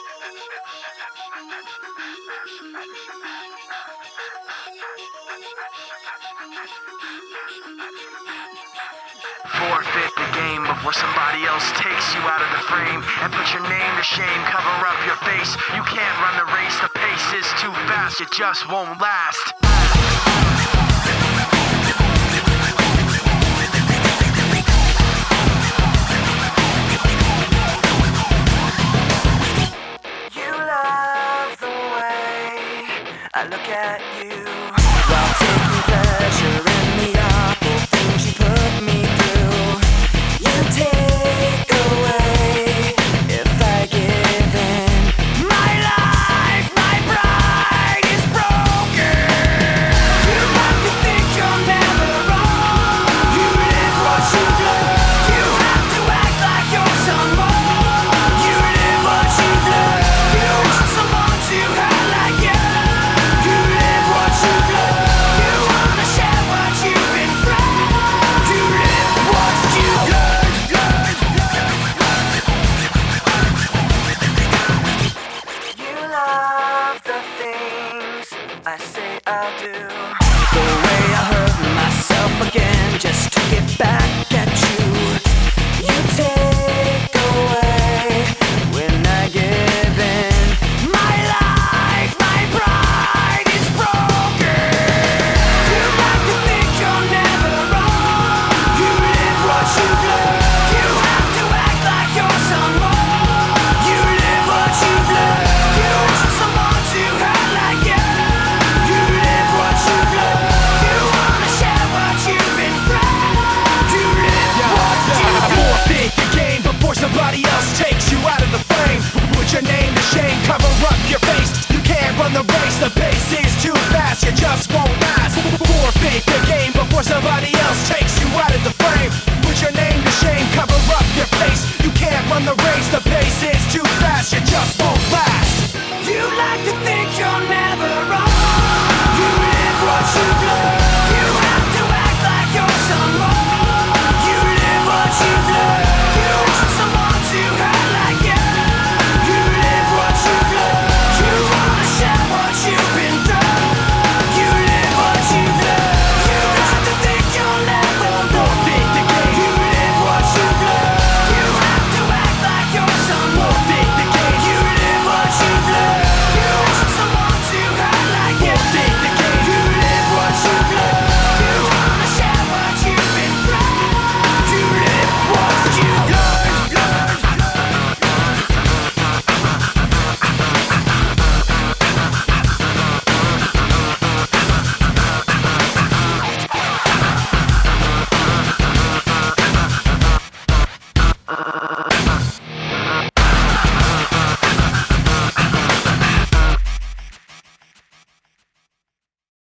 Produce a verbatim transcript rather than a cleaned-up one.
Forfeit the game before somebody else takes you out of the frame and put your name to shame, cover up your face. You can't run the race, the pace is too fast, it just won't last. You love the way I look at you. Well, take me back.